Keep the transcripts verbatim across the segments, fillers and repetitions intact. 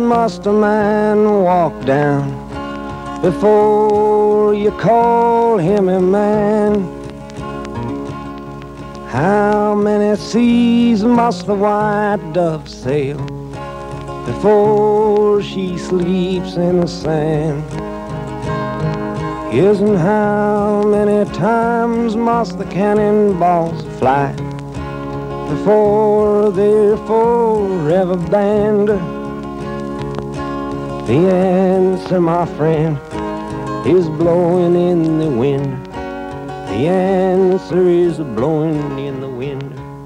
must a man walk down before you call him a man? How many seas must the white dove sail before she sleeps in the sand? Isn't how many times must the cannonballs fly before they're forever banned? The answer, my friend, is blowing in the wind. The answer is blowing in the wind.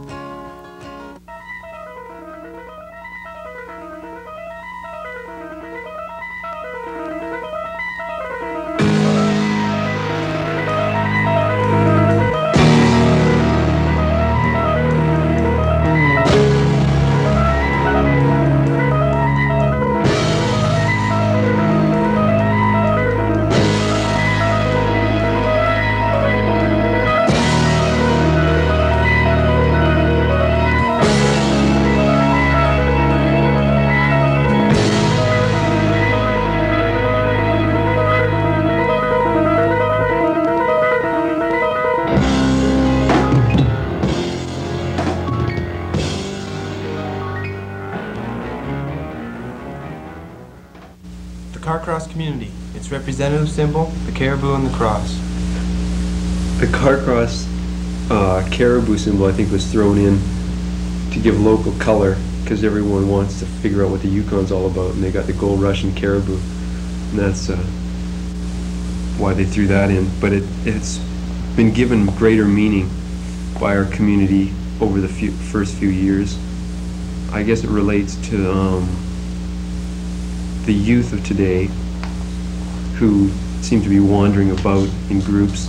Carcross community. Its representative symbol, the caribou and the cross. The Carcross uh, caribou symbol, I think, was thrown in to give local color because everyone wants to figure out what the Yukon's all about, and they got the Gold Rush and caribou, and that's uh, why they threw that in. But it, it's been given greater meaning by our community over the few, first few years. I guess it relates to um, the youth of today who seem to be wandering about in groups.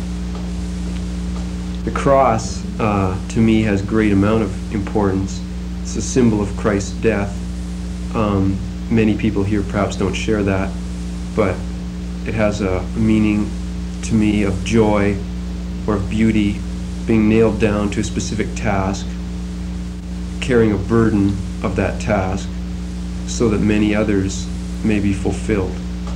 The cross, uh, to me, has great amount of importance. It's a symbol of Christ's death. Um, many people here perhaps don't share that, but it has a meaning to me of joy or of beauty, being nailed down to a specific task, carrying a burden of that task, so that many others may be fulfilled.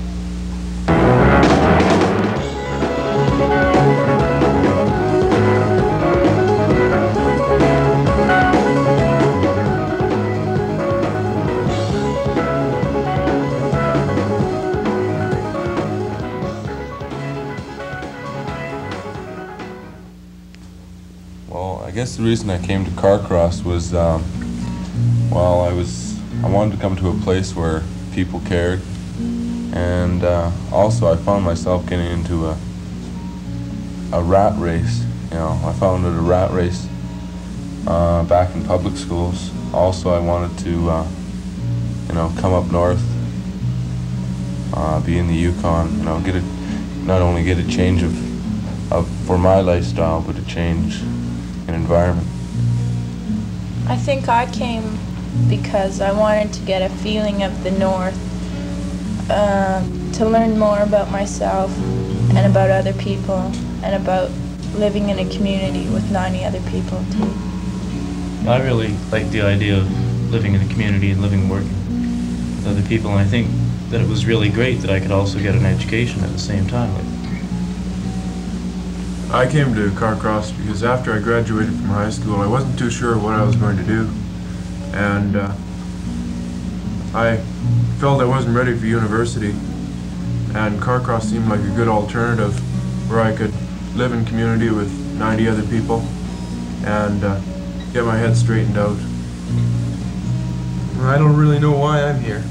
Well, I guess the reason I came to Carcross was, um, well, I was, I wanted to come to a place where people cared, and uh, also I found myself getting into a a rat race. You know, I found it a rat race uh, back in public schools. Also, I wanted to, uh, you know, come up north, uh, be in the Yukon. You know, get a not only get a change of of for my lifestyle, but a change in environment. I think I came because I wanted to get a feeling of the North, uh, to learn more about myself and about other people and about living in a community with ninety other people too. I really like the idea of living in a community and living and working with other people, and I think that it was really great that I could also get an education at the same time. I came to Carcross because after I graduated from high school, I wasn't too sure what I was going to do. And uh, I felt I wasn't ready for university, and Carcross seemed like a good alternative where I could live in community with ninety other people and uh, get my head straightened out. I don't really know why I'm here.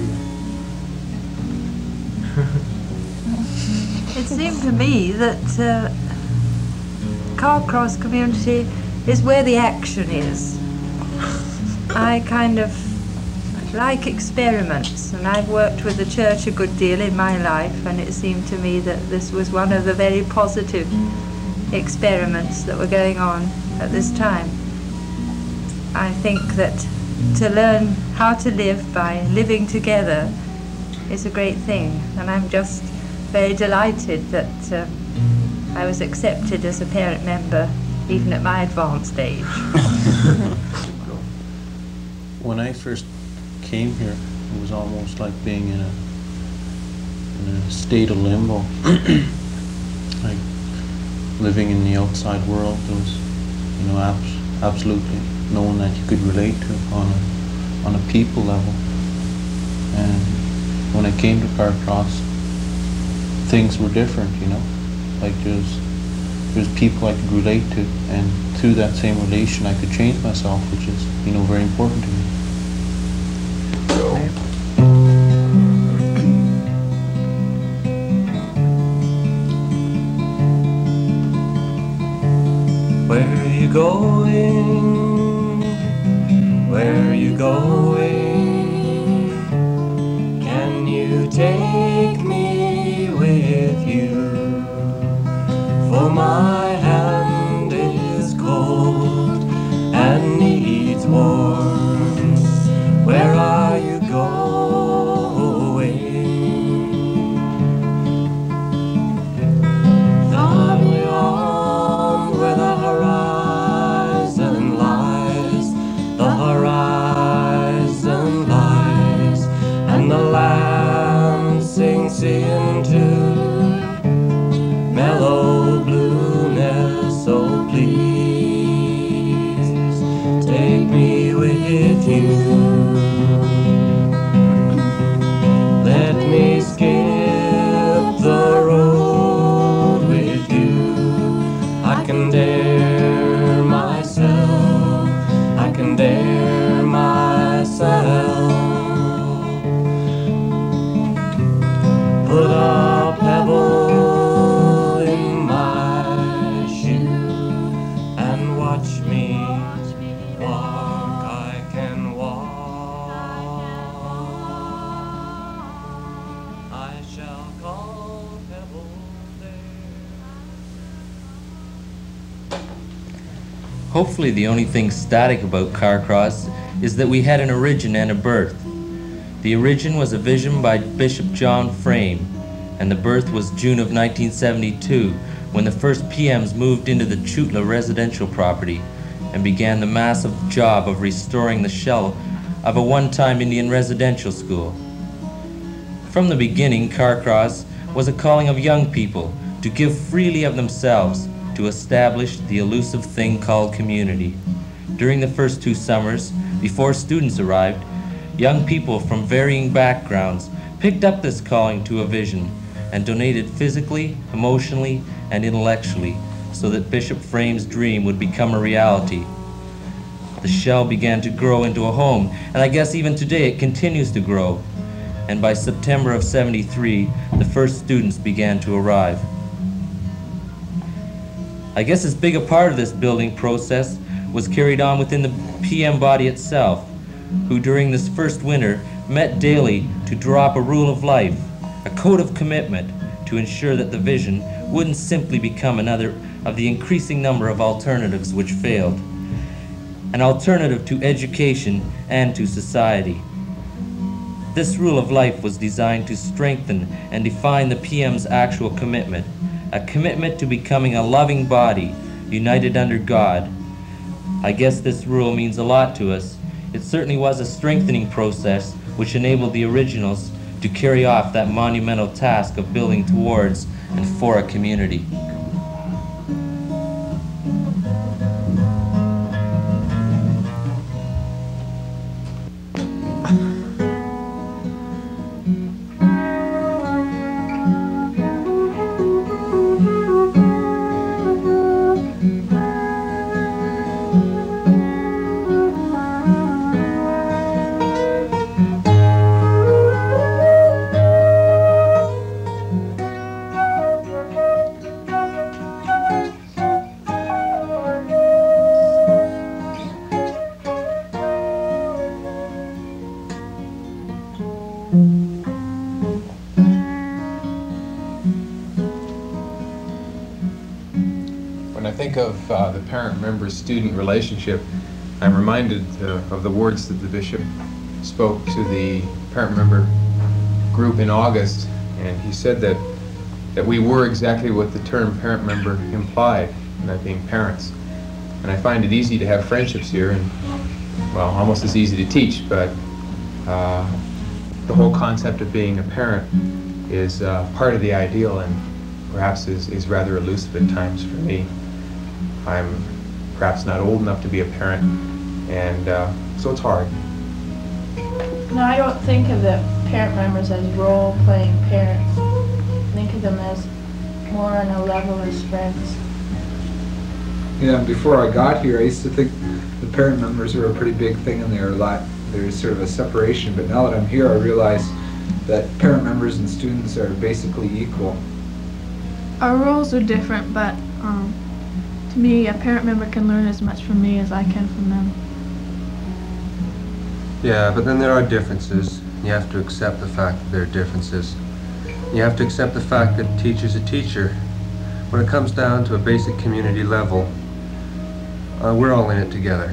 It seemed to me that uh, Carcross community is where the action is. I kind of like experiments, and I've worked with the church a good deal in my life, and it seemed to me that this was one of the very positive experiments that were going on at this time. I think that to learn how to live by living together is a great thing, and I'm just very delighted that uh, I was accepted as a parent member even at my advanced age. When I first came here, It was almost like being in a in a state of limbo, like living in the outside world. There was, you know, abs absolutely no one that you could relate to on a on a people level. And when I came to Carcross, things were different, you know. Like there's there's people I could relate to, and through that same relation I could change myself, which is, you know, very important to me. Where are you going? Where are you going? Can you take me with you? For my hand is cold and needs warmth. Where are you going? Far beyond where the horizon lies, the horizon lies, and the land sinks into mellow blueness. So please take me with you. Let me skip the road with you. I can dare myself, I can dare myself. Put a pebble in my shoe and watch me walk. I can walk. I shall call pebble there. Hopefully the only thing static about Carcross is that we had an origin and a birth. The origin was a vision by Bishop John Frame, and the birth was June of nineteen seventy-two, when the first P Ms moved into the Chutla residential property and began the massive job of restoring the shell of a one-time Indian residential school. From the beginning, Carcross was a calling of young people to give freely of themselves to establish the elusive thing called community. During the first two summers, before students arrived, young people from varying backgrounds picked up this calling to a vision and donated physically, emotionally, and intellectually so that Bishop Frame's dream would become a reality. The shell began to grow into a home, and I guess even today it continues to grow. And by September of seventy-three, the first students began to arrive. I guess as big a part of this building process was carried on within the P M body itself, who during this first winter met daily to draw up a rule of life, a code of commitment to ensure that the vision wouldn't simply become another of the increasing number of alternatives which failed. An alternative to education and to society. This rule of life was designed to strengthen and define the P M's actual commitment, a commitment to becoming a loving body, united under God. I guess this rule means a lot to us. It certainly was a strengthening process which enabled the originals to carry off that monumental task of building towards and for a community. Of uh, the parent-member-student relationship, I'm reminded uh, of the words that the bishop spoke to the parent-member group in August, and he said that that we were exactly what the term parent-member implied, and that being parents. And I find it easy to have friendships here, and well, almost as easy to teach, but uh, the whole concept of being a parent is uh, part of the ideal, and perhaps is, is rather elusive at times for me. I'm perhaps not old enough to be a parent, and uh, so it's hard. No, I don't think of the parent members as role-playing parents. I think of them as more on a level as friends. Yeah, before I got here, I used to think the parent members were a pretty big thing in there. A lot, there's sort of a separation, but now that I'm here, I realize that parent members and students are basically equal. Our roles are different, but um, to me, a parent member can learn as much from me as I can from them. Yeah, but then there are differences. You have to accept the fact that there are differences. You have to accept the fact that a teacher's a teacher. When it comes down to a basic community level, uh, we're all in it together.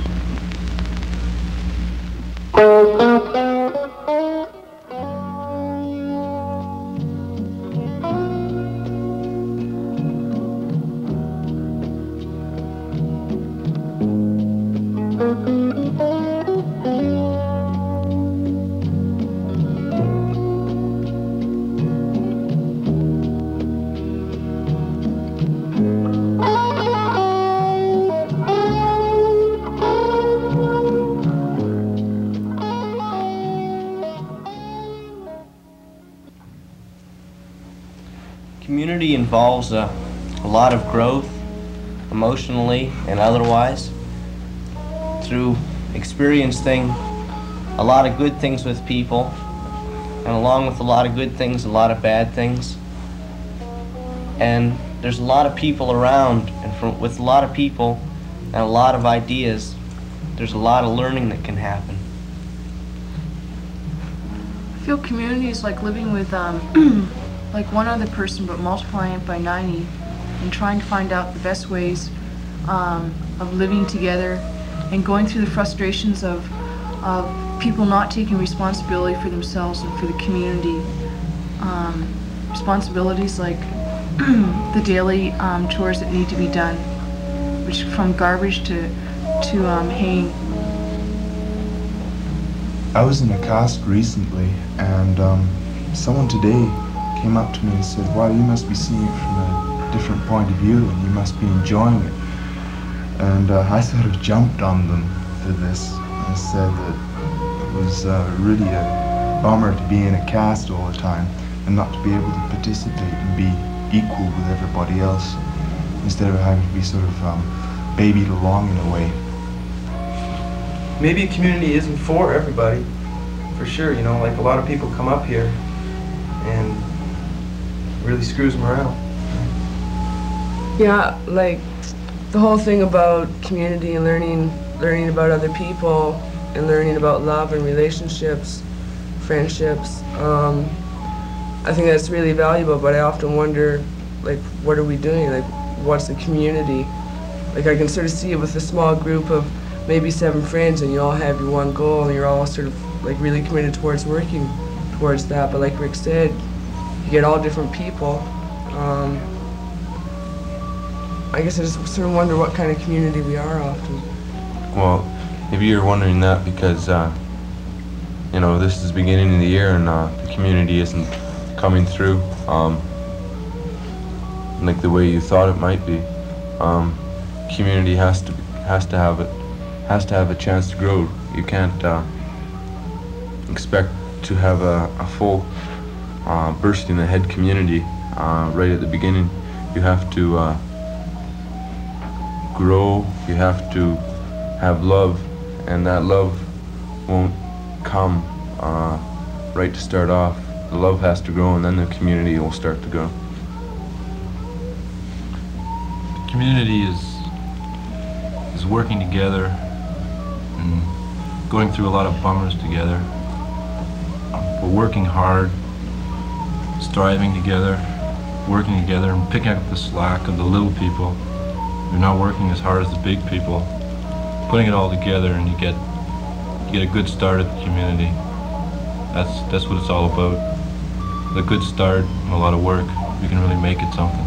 Community involves a, a lot of growth, emotionally and otherwise, through experiencing a lot of good things with people, and along with a lot of good things, a lot of bad things. And there's a lot of people around, and from, with a lot of people and a lot of ideas, there's a lot of learning that can happen. I feel community is like living with um, like one other person, but multiplying it by ninety and trying to find out the best ways um, of living together and going through the frustrations of, of people not taking responsibility for themselves and for the community. Um, responsibilities like the daily um, chores that need to be done, which from garbage to, to um, haying. I was in a cast recently, and um, someone today came up to me and said, "Wow, you must be seeing it from a different point of view, and you must be enjoying it." And uh, I sort of jumped on them for this and said that it was uh, really a bummer to be in a cast all the time and not to be able to participate and be equal with everybody else, instead of having to be sort of um, babied along in a way. Maybe a community isn't for everybody, for sure, you know, like a lot of people come up here and really screws them around. Yeah, like the whole thing about community and learning, learning about other people and learning about love and relationships, friendships. Um, I think that's really valuable, but I often wonder, like, what are we doing? Like, what's the community? Like, I can sort of see it with a small group of maybe seven friends, and you all have your one goal, and you're all sort of like really committed towards working towards that. But like Rick said, you get all different people. Um, I guess I just sort of wonder what kind of community we are often. Well, maybe you're wondering that because, uh, you know, this is the beginning of the year and uh, the community isn't coming through um, like the way you thought it might be. Um, community has to has to have it has to have a chance to grow. You can't uh, expect to have a, a full uh, bursting ahead community uh, right at the beginning. You have to uh, grow. You have to have love, and that love won't come uh, right to start off. The love has to grow, and then the community will start to grow. The community is is working together and going through a lot of bummers together. We're working hard, striving together, working together, and picking up the slack of the little people. They're not working as hard as the big people. Putting it all together, and you get you get a good start at the community. That's that's what it's all about. With a good start and a lot of work, we can really make it something.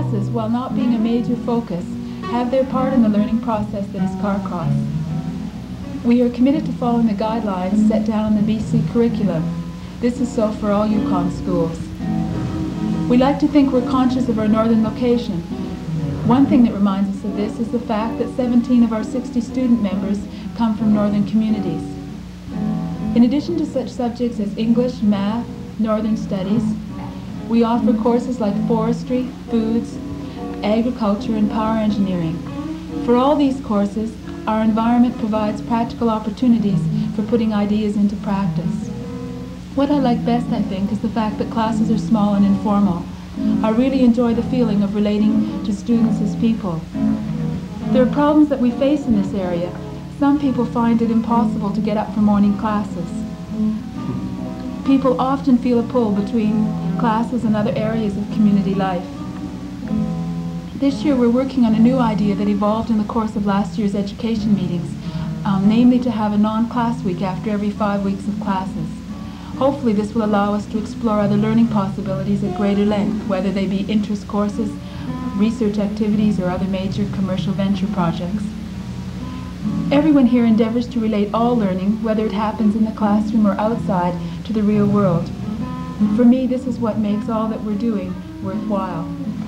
classes, while not being a major focus, have their part in the learning process that is Carcross. We are committed to following the guidelines set down in the B C curriculum. This is so for all Yukon schools. We like to think we're conscious of our northern location. One thing that reminds us of this is the fact that seventeen of our sixty student members come from northern communities. In addition to such subjects as English, math, northern studies, we offer courses like forestry, foods, agriculture, and power engineering. For all these courses, our environment provides practical opportunities for putting ideas into practice. What I like best, I think, is the fact that classes are small and informal. I really enjoy the feeling of relating to students as people. There are problems that we face in this area. Some people find it impossible to get up for morning classes. People often feel a pull between classes and other areas of community life. This year we're working on a new idea that evolved in the course of last year's education meetings, um, namely to have a non-class week after every five weeks of classes. Hopefully this will allow us to explore other learning possibilities at greater length, whether they be interest courses, research activities, or other major commercial venture projects. Everyone here endeavors to relate all learning, whether it happens in the classroom or outside, to the real world. For me, this is what makes all that we're doing worthwhile.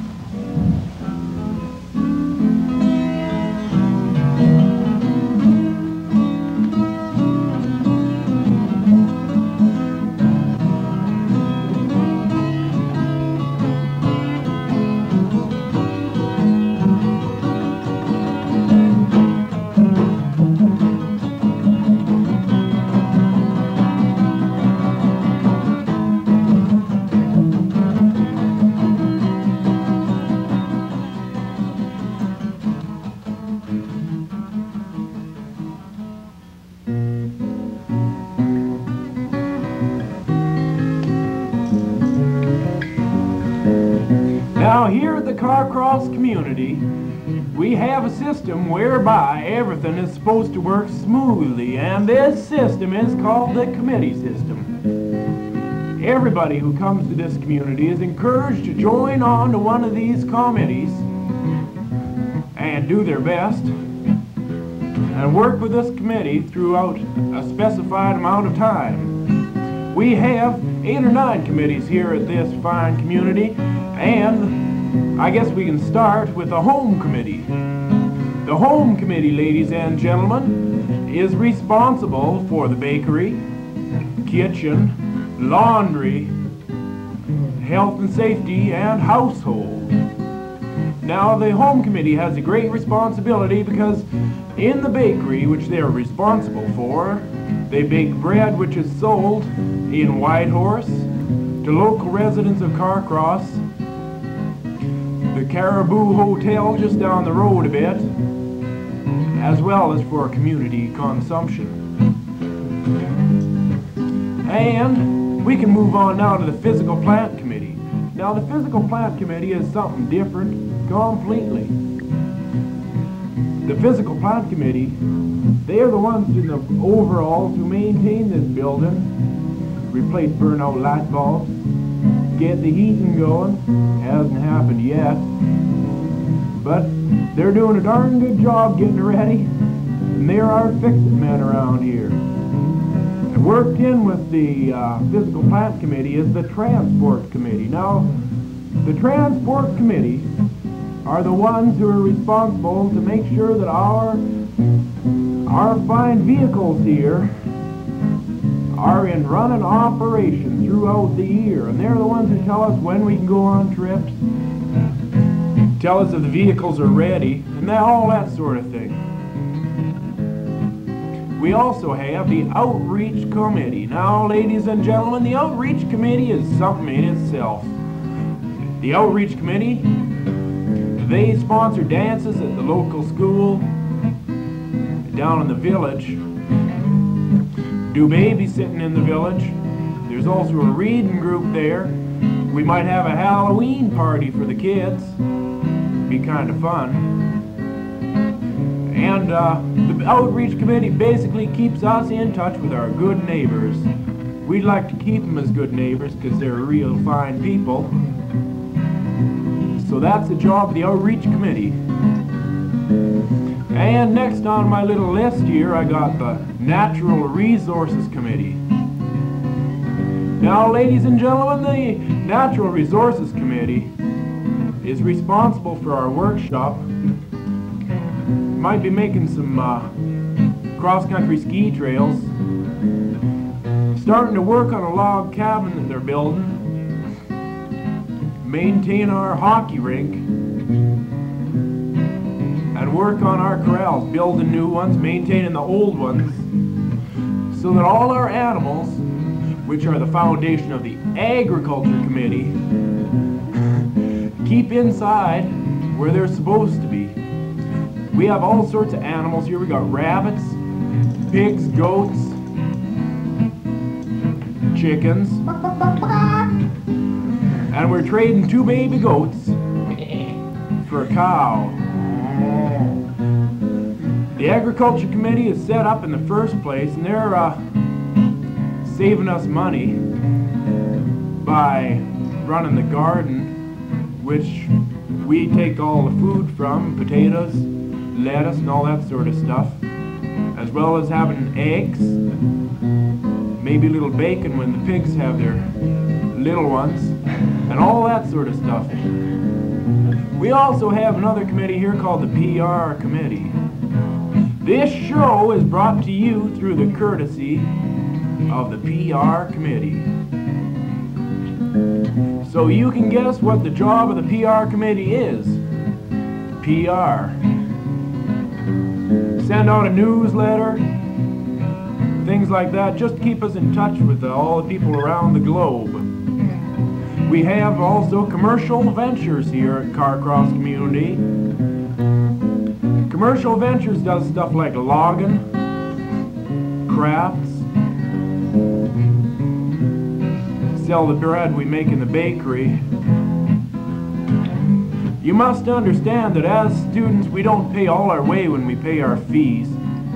Now here at the Carcross community, we have a system whereby everything is supposed to work smoothly, and this system is called the committee system. Everybody who comes to this community is encouraged to join on to one of these committees and do their best and work with this committee throughout a specified amount of time. We have eight or nine committees here at this fine community, and I guess we can start with the home committee. The home committee, ladies and gentlemen, is responsible for the bakery, kitchen, laundry, health and safety, and household. Now, the home committee has a great responsibility because in the bakery, which they are responsible for, they bake bread which is sold in Whitehorse to local residents of Carcross, the Caribou Hotel just down the road a bit, as well as for community consumption. And we can move on now to the Physical Plant Committee. Now the Physical Plant Committee is something different completely. The Physical Plant Committee, they are the ones in the overalls who maintain this building, replace burnout light bulbs, get the heating going. Hasn't happened yet, but they're doing a darn good job getting ready, and they're our fix-it men around here. And worked in with the uh, Physical Plant Committee is the Transport Committee. Now, the Transport Committee are the ones who are responsible to make sure that our our fine vehicles here are in running operation throughout the year, and they're the ones who tell us when we can go on trips, tell us if the vehicles are ready, and that, all that sort of thing. We also have the Outreach Committee. Now, ladies and gentlemen, the Outreach Committee is something in itself. The Outreach Committee, they sponsor dances at the local school, down in the village, do babysitting in the village. There's also a reading group there. We might have a Halloween party for the kids. Be kind of fun. And uh, the Outreach Committee basically keeps us in touch with our good neighbors. We'd like to keep them as good neighbors because they're real fine people. So that's the job of the Outreach Committee. And next on my little list here, I got the Natural Resources Committee. Now, ladies and gentlemen, the Natural Resources Committee is responsible for our workshop. Might be making some uh, cross-country ski trails. Starting to work on a log cabin that they're building. Maintain our hockey rink. And work on our corrals, building new ones, maintaining the old ones. So that all our animals, which are the foundation of the Agriculture Committee, keep inside where they're supposed to be. We have all sorts of animals here. We got rabbits, pigs, goats, chickens, and we're trading two baby goats for a cow. The Agriculture Committee is set up in the first place, and they're uh, saving us money by running the garden, which we take all the food from, potatoes, lettuce, and all that sort of stuff, as well as having eggs, maybe a little bacon when the pigs have their little ones, and all that sort of stuff. We also have another committee here called the P R Committee. This show is brought to you through the courtesy of the P R Committee. So you can guess what the job of the P R Committee is. P R. Send out a newsletter, things like that, just to keep us in touch with uh, all the people around the globe. We have also commercial ventures here at Carcross Community. Commercial Ventures does stuff like logging, crafts, sell the bread we make in the bakery. You must understand that as students we don't pay all our way when we pay our fees.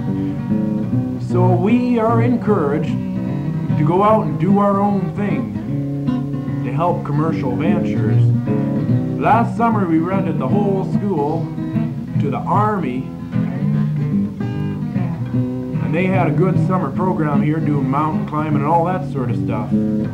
So we are encouraged to go out and do our own thing to help Commercial Ventures. Last summer we rented the whole school to the Army, and they had a good summer program here doing mountain climbing and all that sort of stuff.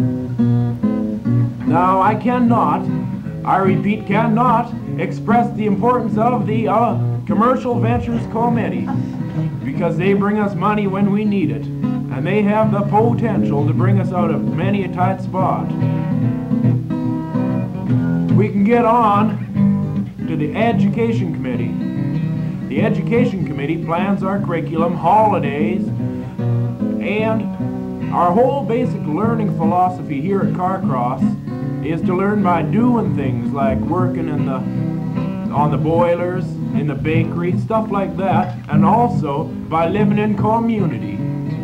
Now I cannot, I repeat, cannot express the importance of the uh, Commercial Ventures Committee, because they bring us money when we need it, and they have the potential to bring us out of many a tight spot. We can get on to the Education Committee. The Education Committee plans our curriculum, holidays, and our whole basic learning philosophy here at Carcross is to learn by doing things like working in the on the boilers, in the bakery, stuff like that, and also by living in community.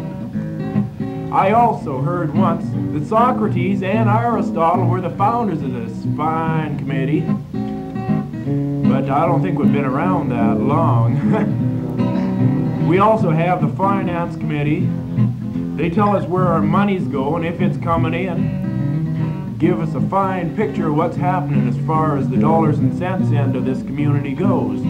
I also heard once that Socrates and Aristotle were the founders of this fine committee, but I don't think we've been around that long. We also have the Finance Committee. They tell us where our money's going, if it's coming in, give us a fine picture of what's happening as far as the dollars and cents end of this community goes.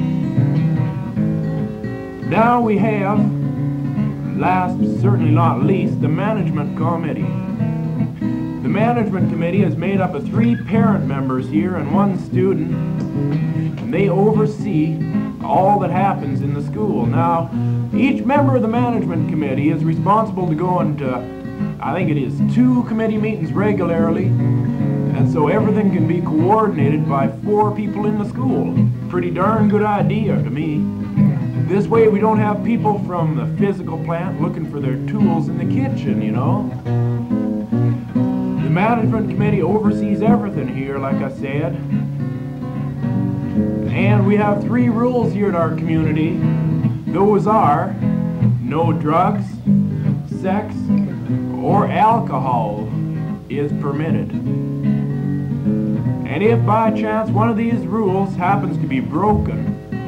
Now we have, last but certainly not least, the Management Committee. The Management Committee is made up of three parent members here and one student, and they oversee all that happens in the school. Now, each member of the Management Committee is responsible to go into, I think it is, two committee meetings regularly, and so everything can be coordinated by four people in the school. Pretty darn good idea to me. This way we don't have people from the physical plant looking for their tools in the kitchen, you know. The Management Committee oversees everything here, like I said. And we have three rules here at our community. Those are no drugs, sex, or alcohol is permitted. And if by chance one of these rules happens to be broken,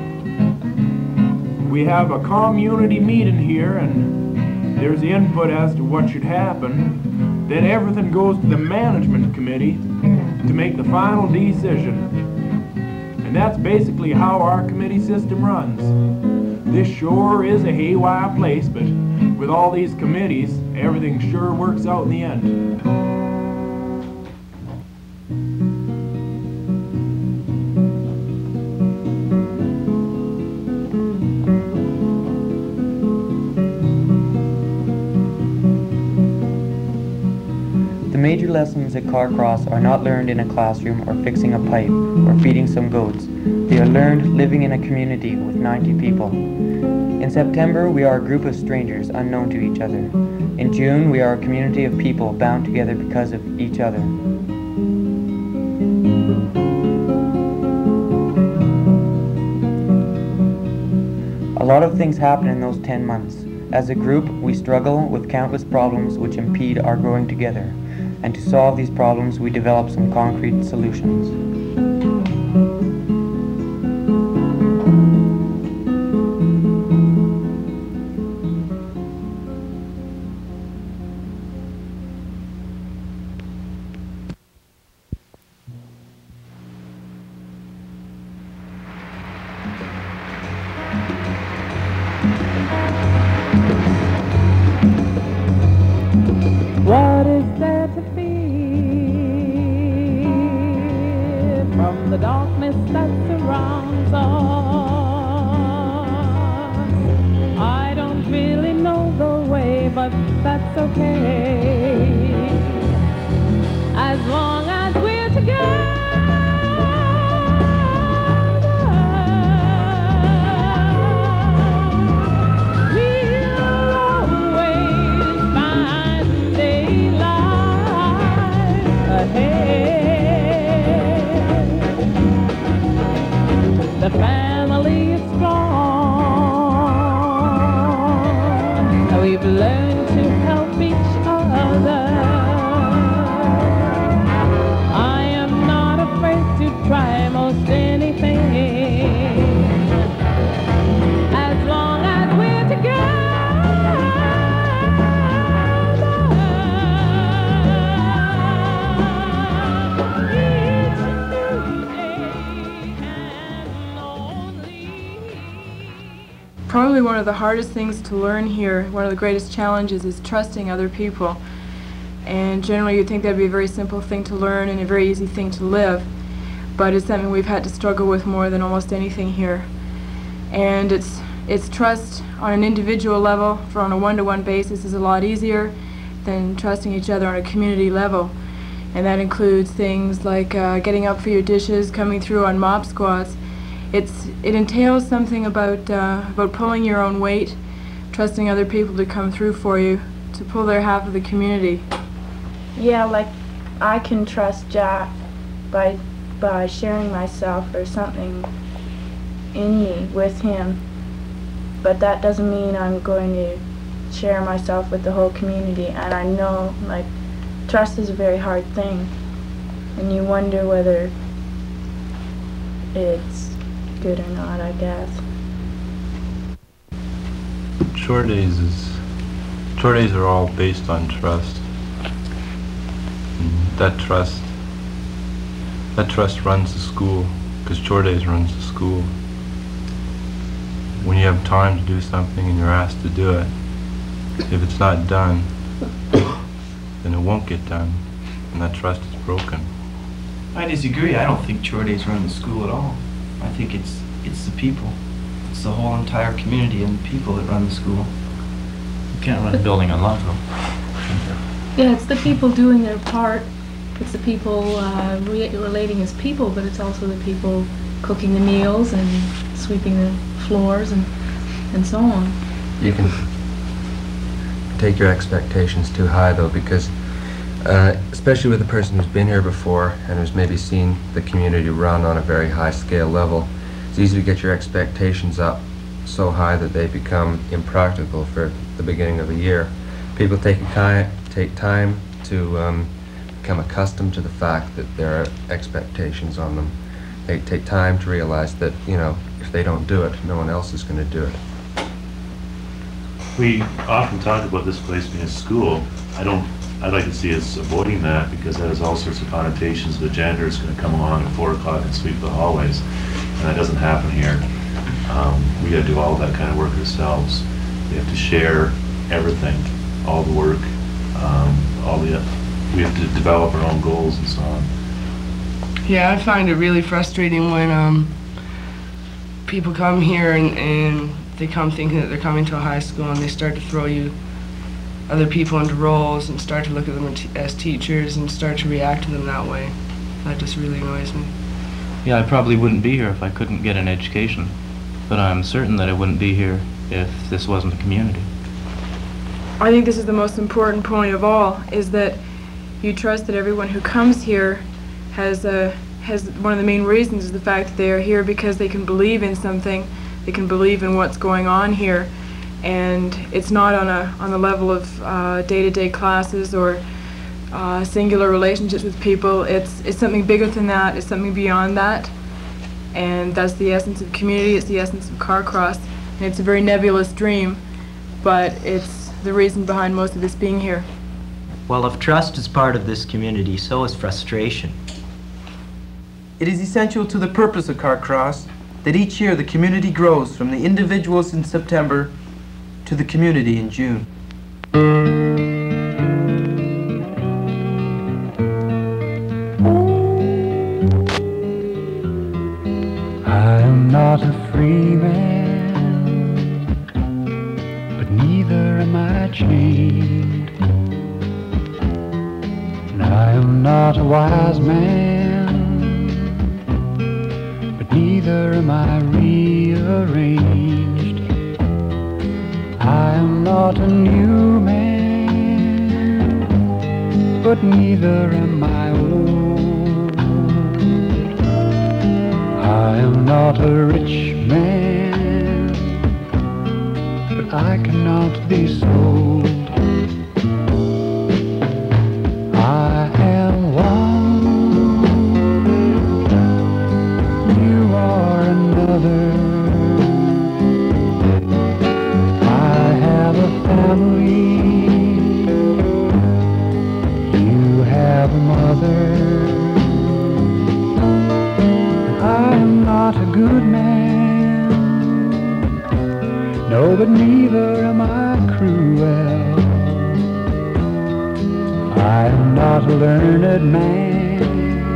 we have a community meeting here and there's input as to what should happen. Then everything goes to the Management Committee to make the final decision. And that's basically how our committee system runs. This sure is a haywire place, but with all these committees, everything sure works out in the end. The major lessons at Carcross are not learned in a classroom or fixing a pipe or feeding some goats. They are learned living in a community with ninety people. In September, we are a group of strangers unknown to each other. In June, we are a community of people bound together because of each other. A lot of things happen in those ten months. As a group, we struggle with countless problems which impede our growing together. And to solve these problems, we develop some concrete solutions. What is there to fear from the darkness that surrounds us? I don't really know the way, but that's okay, as long as we're together. The family is strong. We've learned to help each other. I am not afraid to try most anything, as long as we're together. Probably one of the hardest things to learn here, one of the greatest challenges, is trusting other people. And generally you'd think that'd be a very simple thing to learn and a very easy thing to live, but it's something we've had to struggle with more than almost anything here. And it's it's trust on an individual level, for on a one-to-one basis, is a lot easier than trusting each other on a community level. And that includes things like uh, getting up for your dishes, coming through on mop squats. It's, it entails something about, uh, about pulling your own weight, trusting other people to come through for you, to pull their half of the community. Yeah, like I can trust Jack by, by sharing myself or something in me with him, but that doesn't mean I'm going to share myself with the whole community. And I know, like, trust is a very hard thing, and you wonder whether it's good or not, I guess. Shore days is shore days are all based on trust. And that trust that trust runs the school, because shore days runs the school. When you have time to do something and you're asked to do it, if it's not done, then it won't get done, and that trust is broken. I disagree. I don't think chore days run the school at all. I think it's it's the people. It's the whole entire community and the people that run the school. You can't run a building on love, though. Yeah, it's the people doing their part. It's the people uh, re relating as people, but it's also the people cooking the meals and sweeping the floors and and so on. You can take your expectations too high, though, because uh, especially with a person who's been here before and who's maybe seen the community run on a very high scale level, it's easy to get your expectations up so high that they become impractical for the beginning of a year. People take time, take time to um, become accustomed to the fact that there are expectations on them. They take time to realize that, you know, if they don't do it, no one else is going to do it. We often talk about this place being a school. I don't, I'd like to see us avoiding that because that has all sorts of connotations. The janitor is going to come along at four o'clock and sweep the hallways, and that doesn't happen here. Um, we got to do all that kind of work ourselves. We have to share everything, all the work, um, all the, we have to develop our own goals and so on. Yeah, I find it really frustrating when um, people come here and, and they come thinking that they're coming to a high school and they start to throw you other people into roles and start to look at them as teachers and start to react to them that way. That just really annoys me. Yeah, I probably wouldn't be here if I couldn't get an education, but I'm certain that I wouldn't be here if this wasn't a community. I think this is the most important point of all, is that you trust that everyone who comes here has a, has one of the main reasons is the fact that they are here because they can believe in something, they can believe in what's going on here, and it's not on a on the level of uh, day-to-day classes or uh, singular relationships with people. It's it's something bigger than that. It's something beyond that, and that's the essence of community. It's the essence of Carcross, and it's a very nebulous dream, but it's the reason behind most of us being here. Well, if trust is part of this community, so is frustration. It is essential to the purpose of Carcross that each year the community grows from the individuals in September to the community in June. I am not a free man, but neither am I chained. And I am not a wise man, but neither am I rearranged. I am not a new man, but neither am I old. I am not a rich man, but I cannot be sold. I am one, you are another. I have a family, you have a mother. I am not a good man, no, but neither am I cruel. I am not a learned man,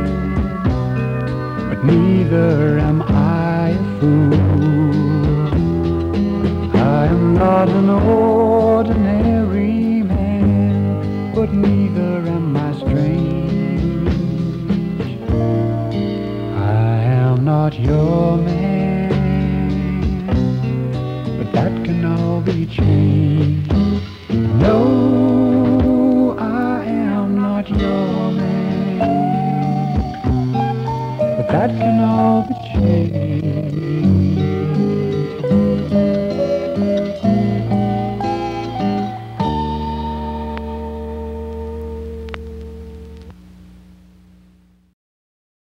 but neither am I a fool. I am not an ordinary man, but neither am I strange. I am not your man, but that can all be changed. No, I am not your man, but that can all be changed.